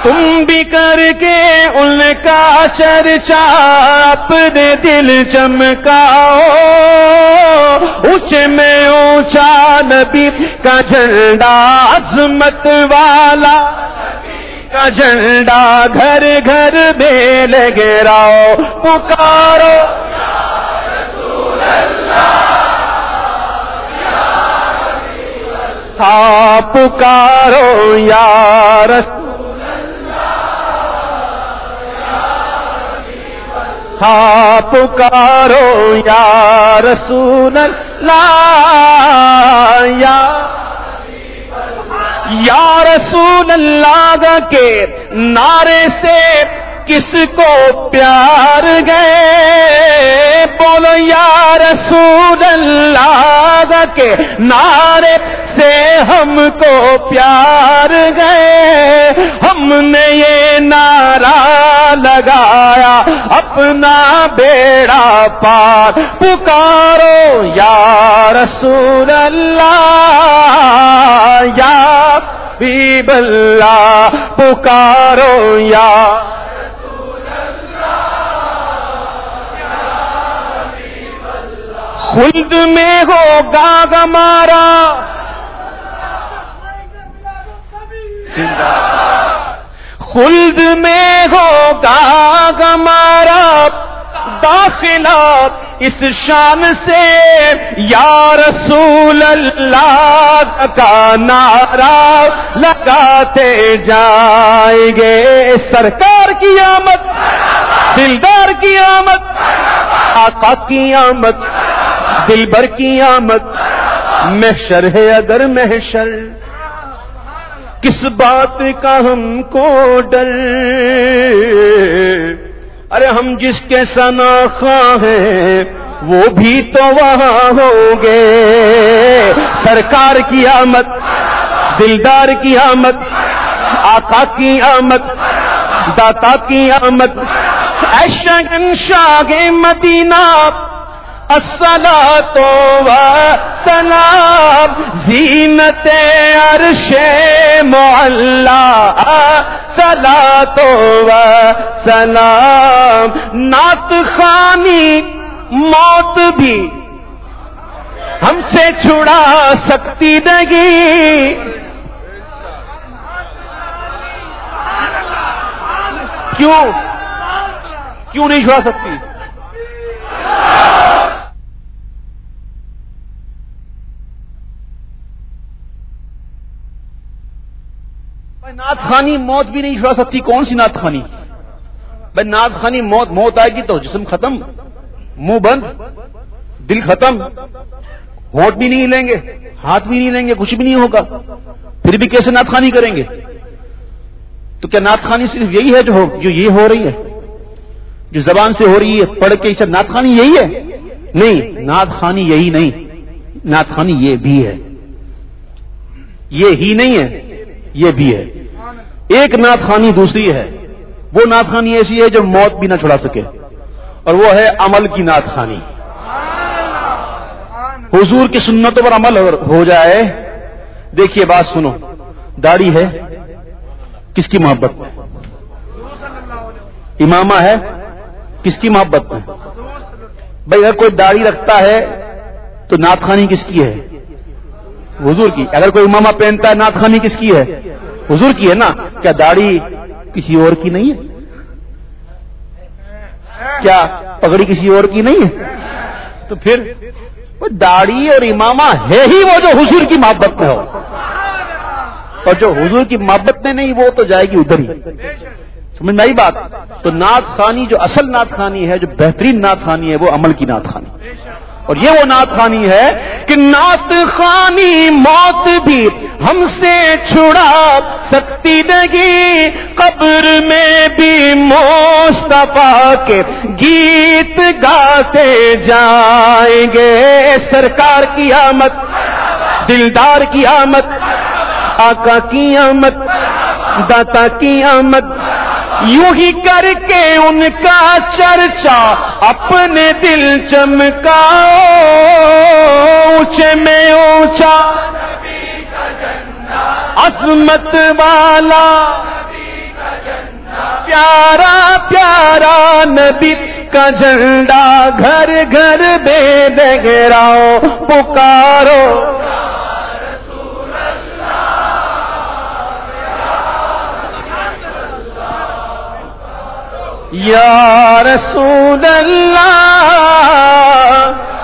تم بھی کر کے ان کا چرچا اپنے دل چمکاؤ، اونچے میں اونچا نبی کا جھنڈا، عظمت والا کا جھنڈا گھر گھر میں لگراؤ، پکارو ہاں پکارو یا رسول ہاں پکارو یا رسول اللہ، یا رسول اللہ کے نعرے سے کس کو پیار گئے، بولو یا رسول اللہ کے نعرے سے ہم کو پیار گئے، ہم نے یہ نعرہ لگایا اپنا بیڑا پار، پکارو یا رسول اللہ یا حبیب اللہ، پکارو یا خلد میں ہوگا ہمارا خلد میں ہوگا ہمارا داخلہ اس شان سے، یا رسول اللہ کا نعرہ لگاتے جائیں گے، سرکار کی آمد، دلدار کی آمد، آقا کی آمد، دلبر کی آمد، محشر ہے اگر محشر، کس بات کا ہم کو ڈر، ارے ہم جس کے ثناخواں ہیں وہ بھی تو وہاں ہوں گے، سرکار کی آمد، دلدار کی آمد، آقا کی آمد، داتا کی آمد، اے شہنشاہ مدینہ الصلاۃ والسلام، زینت عرش معلا صلاۃ والسلام، نعت خوانی موت بھی ہم سے چھڑا سکتی نہیں، کیوں نہیں چھڑا سکتی؟ نعت خوانی موت بھی نہیں چھڑا سکتی، کون سی نعت خوانی؟ بھائی نعت خوانی موت آئے گی تو جسم ختم، منہ بند، دل ختم، ہونٹ بھی نہیں ہلیں گے، ہاتھ بھی نہیں ہلیں گے، کچھ بھی نہیں ہوگا، پھر بھی کیسے نعت خوانی کریں گے؟ تو کیا نعت خوانی صرف یہی ہے جو یہ ہو رہی ہے، جو زبان سے ہو رہی ہے پڑھ کے سب نعت خوانی یہی ہے؟ نہیں، نعت خوانی یہی نہیں، نعت خوانی یہ بھی ہے، یہ ہی نہیں ہے، یہ بھی ہے۔ ایک نعت خوانی دوسری ہے، وہ نعت خوانی ایسی ہے جو موت بھی نہ چھڑا سکے، اور وہ ہے عمل کی نعت خوانی۔ حضور کی سنتوں پر عمل ہو جائے۔ دیکھیے بات سنو، داڑھی ہے کس کی محبت میں؟ امامہ ہے کس کی محبت میں؟ بھائی اگر کوئی داڑھی رکھتا ہے تو نعت خوانی کس کی ہے؟ حضور کی۔ اگر کوئی امامہ پہنتا ہے نعت خوانی کس کی ہے؟ حضور کی ہے نا۔ کیا داڑھی کسی اور کی نہیں ہے؟ کیا پگڑی کسی اور کی نہیں ہے؟ تو پھر وہ داڑھی اور امامہ ہے ہی وہ جو حضور کی محبت میں ہو، اور جو حضور کی محبت میں نہیں وہ تو جائے گی ادھر ہی۔ سمجھ میں آئی بات؟ تو نعت خوانی جو اصل نعت خوانی ہے، جو بہترین نعت خوانی ہے، وہ عمل کی نعت خوانی، اور یہ وہ نعت خوانی ہے کہ نعت خوانی موت بھی ہم سے چھڑا سکتی نہیں، قبر میں بھی مصطفیٰ کے گیت گاتے جائیں گے، سرکار کی آمد، دلدار کی آمد، آقا کی آمد، داتا کی آمد، یوں ہی کر کے ان کا چرچا اپنے دل چمکاؤ، اونچے میں اونچا عظمت والا پیارا پیارا نبی کا جھنڈا گھر گھر بے لہراؤ پکارو یا رسول اللہ